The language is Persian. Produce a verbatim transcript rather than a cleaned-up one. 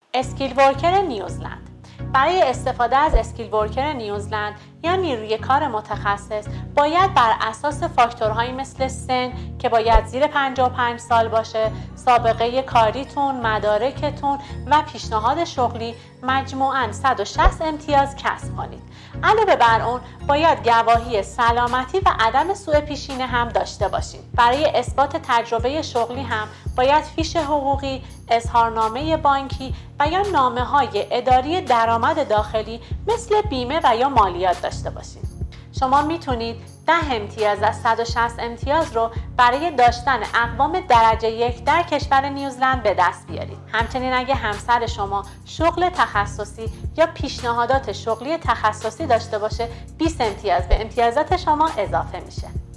اسکیل ورکر نیوزلند. برای استفاده از اسکیل ورکر نیوزلند یا نیروی کار متخصص باید بر اساس فاکتورهایی مثل سن که باید زیر پنجاه و پنج سال باشه، سابقه کاریتون، مدارکتون و پیشنهاد شغلی مجموعاً صد و شصت امتیاز کسب کنید. علاوه بر اون باید گواهی سلامتی و عدم سوء پیشینه هم داشته باشید. برای اثبات تجربه شغلی هم باید فیش حقوقی، اظهارنامه بانکی و یا نامه‌های اداری درآمد داخلی مثل بیمه و یا مالیات داشته باشید. شما میتونید ده امتیاز از صد و شصت امتیاز رو برای داشتن اقوام درجه یک در کشور نیوزلند به دست بیارید. همچنین اگه همسر شما شغل تخصصی یا پیشنهادات شغلی تخصصی داشته باشه، بیست امتیاز به امتیازات شما اضافه میشه.